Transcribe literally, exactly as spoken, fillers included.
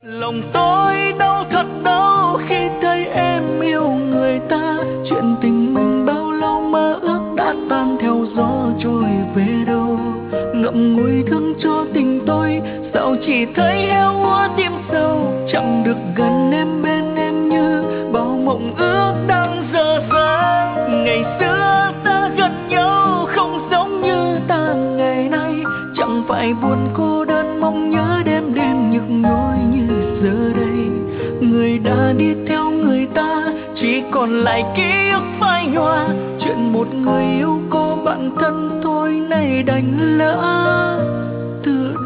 Lòng tôi đau thật đau khi thấy em yêu người ta. Chuyện tình mình bao lâu mơ ước đã tan theo gió trôi về đâu. Ngậm ngùi thương cho tình tôi, sao chỉ thấy heo úa tim sâu. Chẳng được gần em bên em như bao mộng ước đang dở dang. Ngày xưa ta gần nhau không giống như ta ngày nay. Chẳng phải buồn cô đơn mong nhớ đêm đêm nhức nhối như giờ đây. Người đã đi theo người ta chỉ còn lại ký ức phai nhòa. Chuyện một người yêu cô bạn thân thôi nay đành lỡ từ